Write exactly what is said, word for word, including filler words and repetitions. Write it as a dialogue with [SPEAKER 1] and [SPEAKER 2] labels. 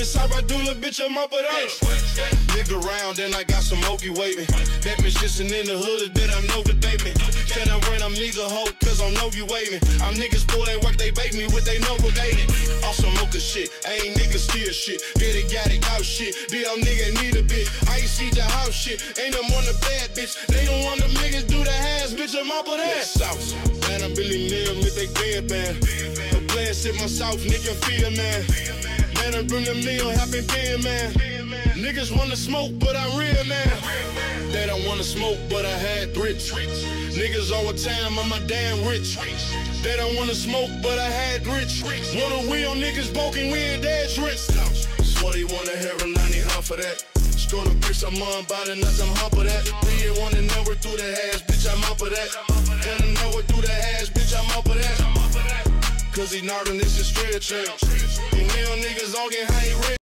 [SPEAKER 1] this how I do, little bitch, I'm up with that. Nigga round, then I got some Okie waving. That bitch listen in the hood, that I know the baby. Said I ran, I'm nigga hoe, cause I know you waving. I'm niggas pull they work, they bake me with they know dating. Also mocha shit, I ain't niggas steal shit. Get it, got it, out shit. Deal nigga need a bitch. I ain't see the house shit. Ain't them on the bad bitch. They don't want them niggas do the ass, bitch, I'm up with that. South, man, I'm Billy Neal with they bed, man. The players sit my south, nigga feel, man. Man, I bring the meal, happy being, man. Niggas wanna smoke, but I'm real, man. They don't wanna smoke, but I had rich. Niggas all the time, I'm a damn rich. They don't wanna smoke, but I had rich. Wanna wheel niggas bulking, we ain't dash rich. Swear you wanna hear a ninety hunt for that. Score the bitch, I'm on by the nuts, I'm hump of that. We ain't wanna know it through the ass, bitch, I'm up of that. Wanna know it through the ass, bitch, I'm up of that. Cause he gnarlin', this is straight trail. You real niggas all get high rich.